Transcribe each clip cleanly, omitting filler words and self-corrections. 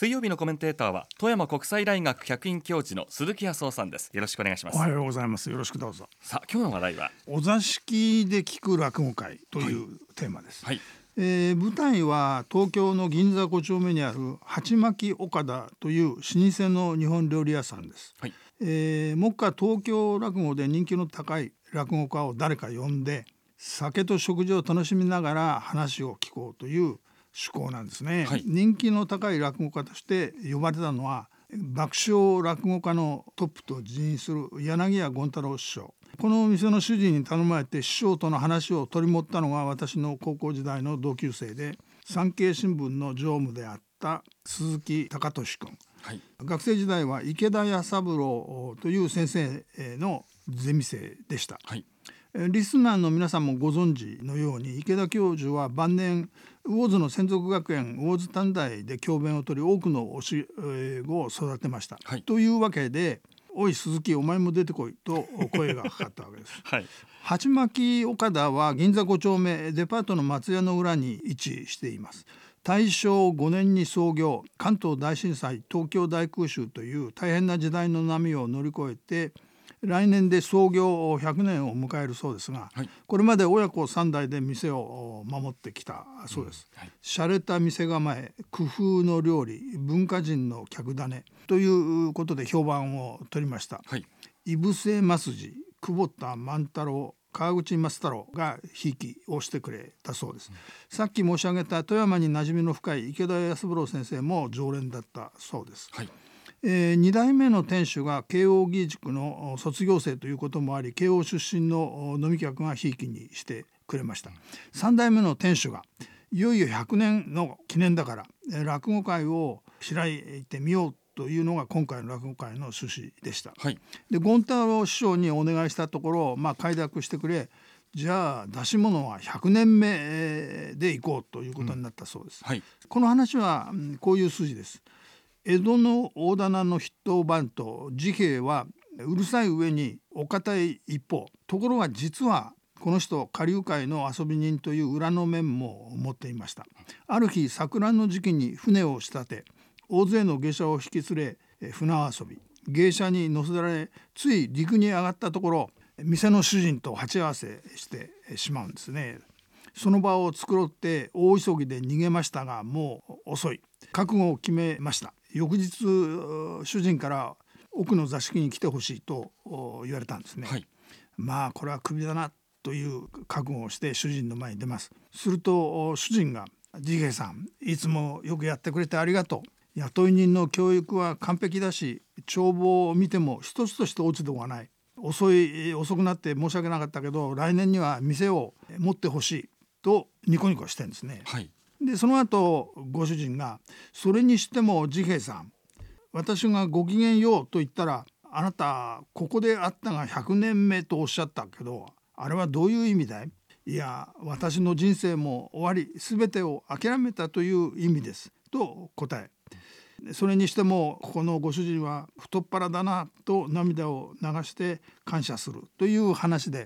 水曜日のコメンテーターは富山国際大学客員教授の鈴木康夫さんです。よろしくお願いします。 おはようございます。よろしくどうぞ。 さあ、今日の話題はお座敷で聞く落語会というテーマです。 はい、 舞台は東京の銀座5丁目にある鉢巻岡田という老舗の日本料理屋さんです。 はい、 目下東京落語で人気の高い落語家を誰か呼んで酒と食事を楽しみながら話を聞こうという趣向なんですね。 はい、 人気の高い落語家として呼ばれたのは爆笑落語家のトップと自認する柳家権太郎師匠。この店の主人に頼まれて師匠との話を取り持ったのが私の高校時代の同級生で産経新聞の常務であった鈴木貴俊君。 はい、 学生時代は池田弥三郎という先生のゼミ生でした。 はい、 リスナーの皆さんもご存知のように池田教授は晩年魚津の専属学園魚津短大で教鞭を取り多くの教え子を育てました。 はい、 というわけでおい鈴木お前も出てこいと声がかかったわけです。 はい、 鉢巻岡田は銀座5丁目デパートの松屋の裏に位置しています。大正5年に創業、関東大震災、東京大空襲という大変な時代の波を乗り越えて来年で創業100年を迎えるそうですが、 はい、 これまで親子3代で店を守ってきたそうです。 はい、 洒落た店構え、工夫の料理、文化人の客種ということで評判を取りました。 はい、 井伏増次、久保田万太郎、川口松太郎がひいきをしてくれたそうです。さっき申し上げた富山に馴染みの深い池田康三郎先生も常連だったそうです。 はい、 2代目の店主が慶應義塾の卒業生ということもあり慶應出身の飲み客がひいきにしてくれました。3代目の店主がいよいよ100年の記念だから落語会を開いてみようというのが今回の落語会の趣旨でした。 はい、 で権太郎師匠にお願いしたところ、快諾してくれ、じゃあ出し物は100年目で行こうということになったそうです。 はい、 この話はこういう筋です。江戸の大店の筆頭番頭治兵衛はうるさい上にお堅い一方、ところが実はこの人下流会の遊び人という裏の面も持っていました。ある日桜の時期に船を仕立て大勢の芸者を引き連れ船遊び、芸者に乗せられつい陸に上がったところ店の主人と鉢合わせしてしまうんですね。その場を繕って大急ぎで逃げましたがもう遅い。覚悟を決めました。翌日主人から奥の座敷に来てほしいと言われたんですね。 はい、 これはクビだなという覚悟をして主人の前に出ます。すると主人が治兵衛さんいつもよくやってくれてありがとう。雇い人の教育は完璧だし帳簿を見ても一つとして落ち度がない。遅くなって申し訳なかったけど来年には店を持ってほしいとニコニコしてるんですね。 はい、 でその後ご主人がそれにしても治兵衛さん、私がごきげんようと言ったらあなたここで会ったが100年目とおっしゃったけどあれはどういう意味だい？いや私の人生も終わり全てを諦めたという意味ですと答え、それにしてもここのご主人は太っ腹だなと涙を流して感謝するという話で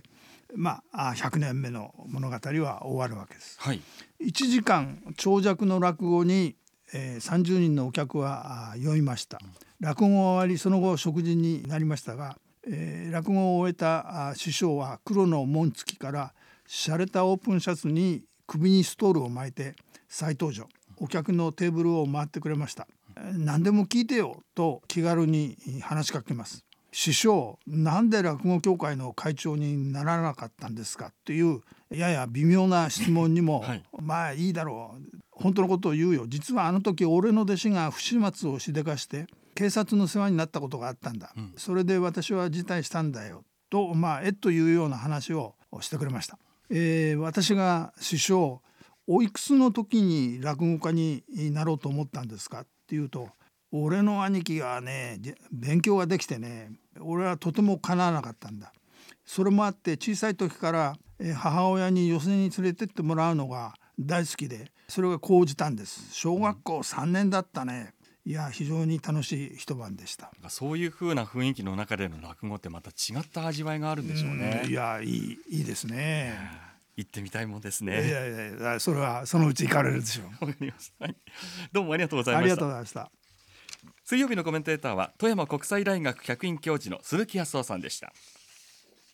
100年目の物語は終わるわけです。 はい、 1時間長尺の落語に、30人のお客は酔いました。落語が終わりその後食事になりましたが、落語を終えた師匠は黒の紋付きから洒落たオープンシャツに首にストールを巻いて再登場、お客のテーブルを回ってくれました。何でも聞いてよと気軽に話しかけます。師匠なんで落語協会の会長にならなかったんですかというやや微妙な質問にも、はい、いいだろう本当のことを言うよ、実はあの時俺の弟子が不始末をしでかして警察の世話になったことがあったんだ、それで私は辞退したんだよとというような話をしてくれました。私が師匠おいくつの時に落語家になろうと思ったんですかっていうと、俺の兄貴がね勉強ができてね俺はとてもかなわなかったんだ。それもあって小さい時から母親に寄席に連れてってもらうのが大好きでそれが高じたんです。小学校3年だったね。いや非常に楽しい一晩でした。 そういう風な雰囲気の中での落語ってまた違った味わいがあるんでしょうね。 いやいいですね。 行ってみたいもんですね。 いやそれはそのうち行かれるでしょう。 わかります。はい、どうもありがとうございました。 ありがとうございました。 水曜日のコメンテーターは富山国際大学客員教授の鈴木康夫さんでした。